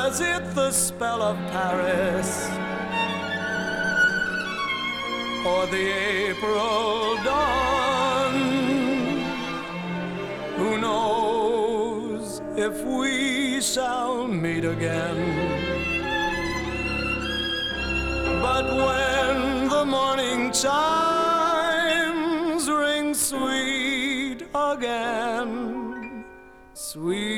Was it the spell of Paris or the April dawn? Who knows if we shall meet again? But when the morning chimes ring sweet again, sweet